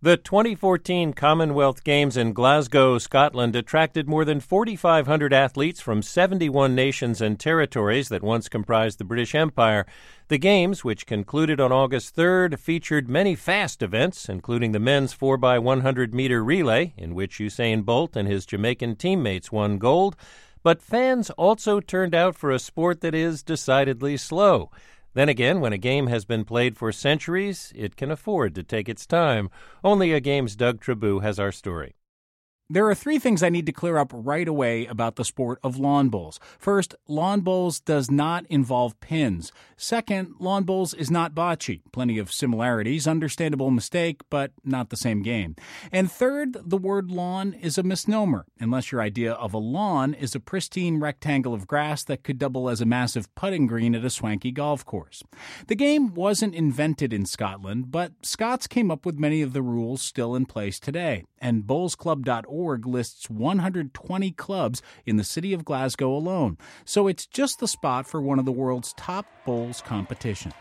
The 2014 Commonwealth Games in Glasgow, Scotland, attracted more than 4,500 athletes from 71 nations and territories that once comprised the British Empire. The Games, which concluded on August 3rd, featured many fast events, including the men's 4x100-meter relay, in which Usain Bolt and his Jamaican teammates won gold. But fans also turned out for a sport that is decidedly slow. Then again, when a game has been played for centuries, it can afford to take its time. Only a Game's Doug Trabue has our story. There are three things I need to clear up right away about the sport of lawn bowls. First, lawn bowls does not involve pins. Second, lawn bowls is not bocce. Plenty of similarities, understandable mistake, but not the same game. And third, the word lawn is a misnomer, unless your idea of a lawn is a pristine rectangle of grass that could double as a massive putting green at a swanky golf course. The game wasn't invented in Scotland, but Scots came up with many of the rules still in place today, and bowlsclub.org lists 120 clubs in the city of Glasgow alone, so it's just the spot for one of the world's top bowls competitions.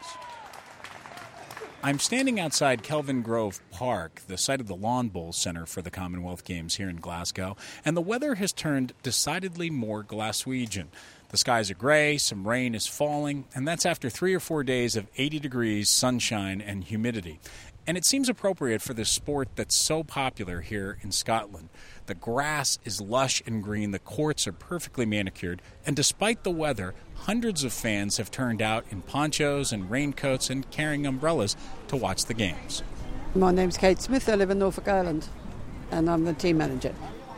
I'm standing outside Kelvingrove Park, the site of the Lawn Bowls Center for the Commonwealth Games here in Glasgow, and the weather has turned decidedly more Glaswegian. The skies are gray, some rain is falling, and that's after 3 or 4 days of 80 degrees, sunshine, and humidity. And it seems appropriate for this sport that's so popular here in Scotland. The grass is lush and green, the courts are perfectly manicured, and despite the weather, hundreds of fans have turned out in ponchos and raincoats and carrying umbrellas to watch the games. My name's Kate Smith, I live in Norfolk Island, and I'm the team manager.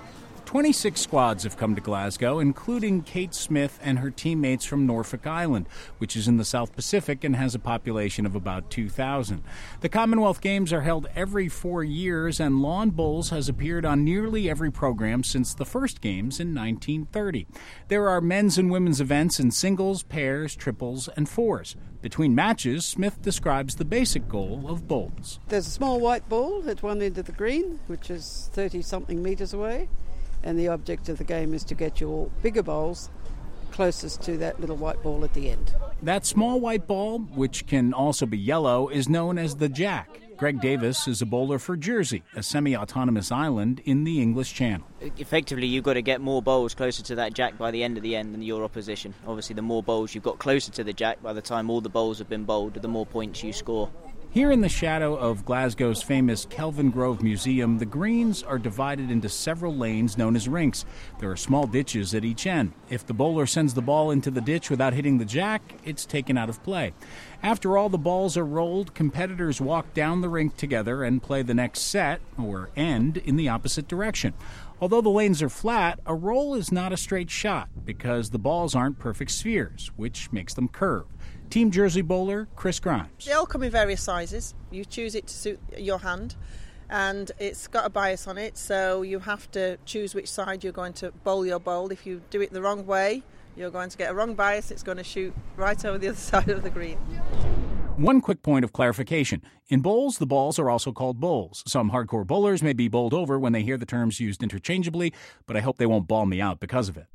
26 squads have come to Glasgow, including Kate Smith and her teammates from Norfolk Island, which is in the South Pacific and has a population of about 2,000. The Commonwealth Games are held every 4 years, and lawn bowls has appeared on nearly every program since the first games in 1930. There are men's and women's events in singles, pairs, triples, and fours. Between matches, Smith describes the basic goal of bowls. There's a small white ball at one end of the green, which is 30-something metres away. And the object of the game is to get your bigger bowls closest to that little white ball at the end. That small white ball, which can also be yellow, is known as the jack. Greg Davis is a bowler for Jersey, a semi-autonomous island in the English Channel. Effectively, you've got to get more bowls closer to that jack by the end of the end than your opposition. Obviously, the more bowls you've got closer to the jack, by the time all the bowls have been bowled, the more points you score. Here in the shadow of Glasgow's famous Kelvingrove Museum, the greens are divided into several lanes known as rinks. There are small ditches at each end. If the bowler sends the ball into the ditch without hitting the jack, it's taken out of play. After all the balls are rolled, competitors walk down the rink together and play the next set, or end, in the opposite direction. Although the lanes are flat, a roll is not a straight shot because the balls aren't perfect spheres, which makes them curve. Team Jersey bowler Chris Grimes. They all come in various sizes. You choose it to suit your hand, and it's got a bias on it, so you have to choose which side you're going to bowl your bowl. If you do it the wrong way, you're going to get a wrong bias. It's going to shoot right over the other side of the green. One quick point of clarification. In bowls, the balls are also called bowls. Some hardcore bowlers may be bowled over when they hear the terms used interchangeably, but I hope they won't bawl me out because of it.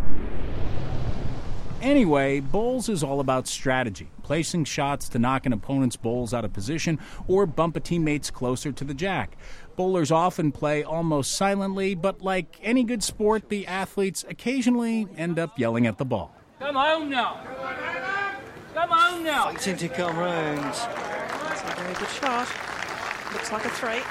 Anyway, bowls is all about strategy, placing shots to knock an opponent's bowls out of position or bump a teammate's closer to the jack. Bowlers often play almost silently, but like any good sport, the athletes occasionally end up yelling at the ball. Come on now! Come on now! Fighting to come round. That's a very good shot. Looks like a three.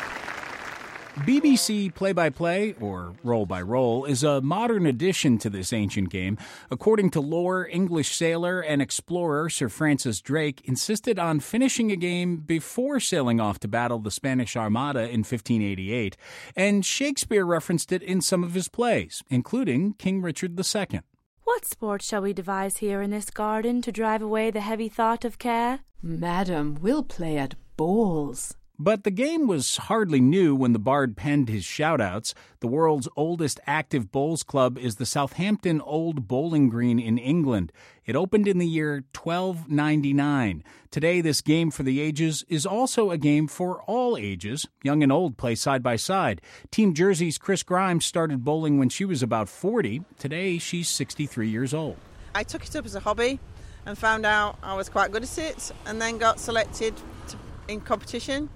BBC Play-by-Play, or Roll-by-Roll, is a modern addition to this ancient game. According to lore, English sailor and explorer Sir Francis Drake insisted on finishing a game before sailing off to battle the Spanish Armada in 1588, and Shakespeare referenced it in some of his plays, including King Richard II. What sport shall we devise here in this garden to drive away the heavy thought of care? Madam, we'll play at bowls. But the game was hardly new when the bard penned his shoutouts. The world's oldest active bowls club is the Southampton Old Bowling Green in England. It opened in the year 1299. Today, this game for the ages is also a game for all ages. Young and old play side by side. Team Jersey's Chris Grimes started bowling when she was about 40. Today, she's 63 years old. I took it up as a hobby and found out I was quite good at it, and then got selected in competition.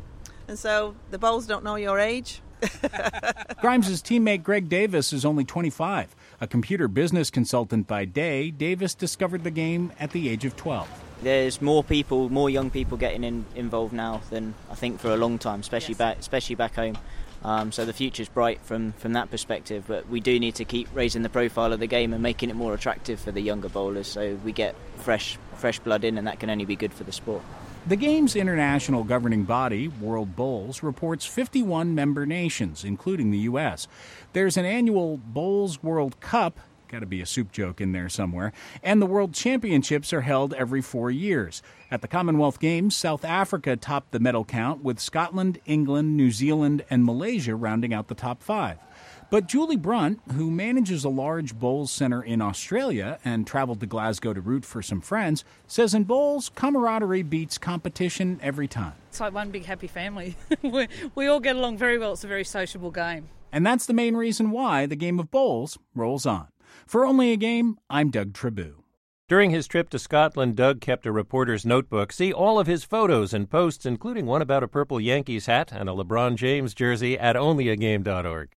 And so the bowls don't know your age. Grimes' teammate Greg Davis is only 25. A computer business consultant by day, Davis discovered the game at the age of 12. There's more young people getting involved now than I think for a long time, especially back home. So the future's bright from that perspective, but we do need to keep raising the profile of the game and making it more attractive for the younger bowlers, so we get fresh blood in, and that can only be good for the sport. The game's international governing body, World Bowls, reports 51 member nations, including the U.S. There's an annual Bowls World Cup, got to be a soup joke in there somewhere, and the World Championships are held every 4 years. At the Commonwealth Games, South Africa topped the medal count, with Scotland, England, New Zealand, and Malaysia rounding out the top 5. But Julie Brunt, who manages a large bowls center in Australia and traveled to Glasgow to root for some friends, says in bowls, camaraderie beats competition every time. It's like one big happy family. we all get along very well. It's a very sociable game. And that's the main reason why the game of bowls rolls on. For Only a Game, I'm Doug Tribou. During his trip to Scotland, Doug kept a reporter's notebook. See all of his photos and posts, including one about a purple Yankees hat and a LeBron James jersey, at onlyagame.org.